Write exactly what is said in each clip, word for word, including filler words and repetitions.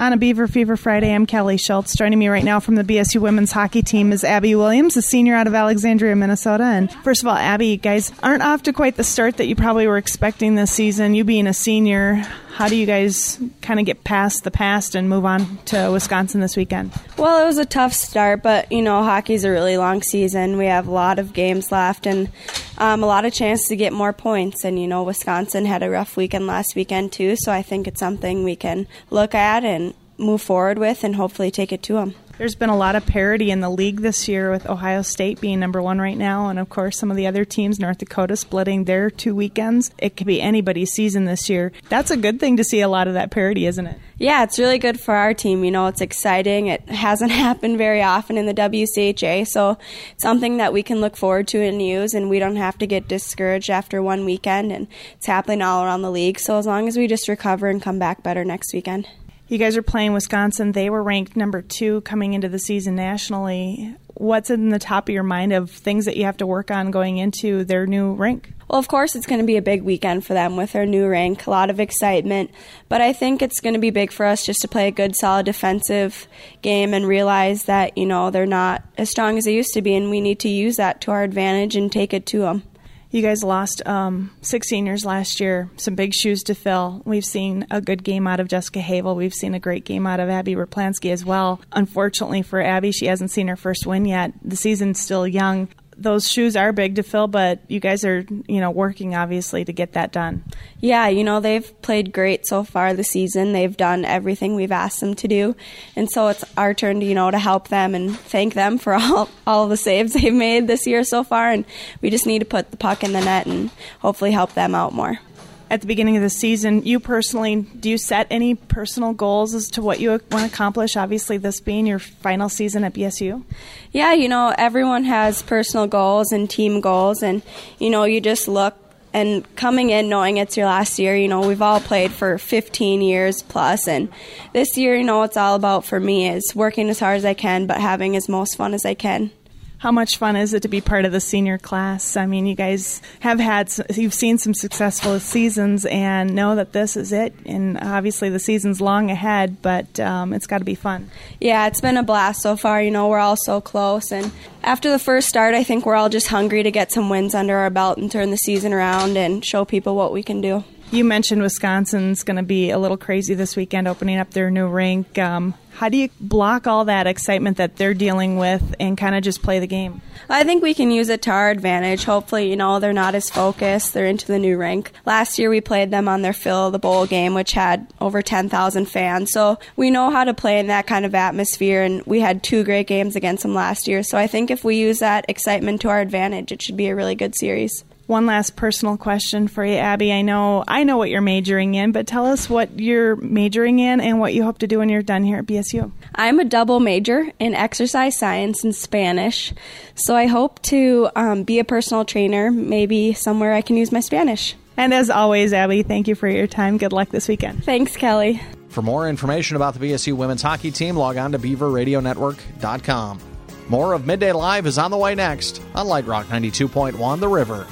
On a Beaver Fever Friday, I'm Kelly Schultz. Joining me right now from the B S U women's hockey team is Abby Williams, a senior out of Alexandria, Minnesota. And first of all, Abby, you guys aren't off to quite the start that you probably were expecting this season. You being a senior, how do you guys kind of get past the past and move on to Wisconsin this weekend? Well, it was a tough start, but, you know, hockey's a really long season. We have a lot of games left and um, a lot of chance to get more points. And, you know, Wisconsin had a rough weekend last weekend, too, so I think it's something we can look at and move forward with and hopefully take it to them. There's been a lot of parity in the league this year with Ohio State being number one right now, and of course some of the other teams, North Dakota splitting their two weekends. It could be anybody's season this year. That's a good thing to see a lot of that parity, isn't it? Yeah, it's really good for our team. You know, it's exciting. It hasn't happened very often in the W C H A, so it's something that we can look forward to and use, and we don't have to get discouraged after one weekend, and it's happening all around the league. So as long as we just recover and come back better next weekend. You guys are playing Wisconsin. They were ranked number two coming into the season nationally. What's in the top of your mind of things that you have to work on going into their new rink? Well, of course, it's going to be a big weekend for them with their new rink, a lot of excitement. But I think it's going to be big for us just to play a good, solid defensive game and realize that, you know, they're not as strong as they used to be, and we need to use that to our advantage and take it to them. You guys lost um, six seniors last year, some big shoes to fill. We've seen a good game out of Jessica Havel. We've seen a great game out of Abby Raplansky as well. Unfortunately for Abby, she hasn't seen her first win yet. The season's still young. Those shoes are big to fill, but you guys are, you know, working obviously to get that done. Yeah, you know, they've played great so far this season. They've done everything we've asked them to do. And so it's our turn to, you know, to help them and thank them for all, all the saves they've made this year so far. And we just need to put the puck in the net and hopefully help them out more. At the beginning of the season, you personally, do you set any personal goals as to what you want to accomplish, obviously this being your final season at B S U? Yeah, you know, everyone has personal goals and team goals, and, you know, you just look and coming in knowing it's your last year, you know, we've all played for fifteen years plus, and this year, you know, what it's all about for me is working as hard as I can, but having as most fun as I can. How much fun is it to be part of the senior class? I mean, you guys have had, you've seen some successful seasons and know that this is it. And obviously the season's long ahead, but um, it's got to be fun. Yeah, it's been a blast so far. You know, we're all so close. And after the first start, I think we're all just hungry to get some wins under our belt and turn the season around and show people what we can do. You mentioned Wisconsin's going to be a little crazy this weekend, opening up their new rink. Um, how do you block all that excitement that they're dealing with and kind of just play the game? I think we can use it to our advantage. Hopefully, you know, they're not as focused. They're into the new rink. Last year we played them on their Fill the Bowl game, which had over ten thousand fans. So we know how to play in that kind of atmosphere, and we had two great games against them last year. So I think if we use that excitement to our advantage, it should be a really good series. One last personal question for you, Abby. I know I know what you're majoring in, but tell us what you're majoring in and what you hope to do when you're done here at B S U. I'm a double major in exercise science and Spanish, so I hope to um, be a personal trainer, maybe somewhere I can use my Spanish. And as always, Abby, thank you for your time. Good luck this weekend. Thanks, Kelly. For more information about the B S U women's hockey team, log on to beaver radio network dot com. More of Midday Live is on the way next on Light Rock ninety-two point one, The River.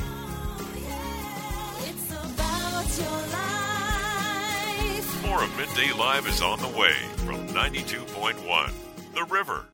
More of Midday Live is on the way from ninety-two point one, The River.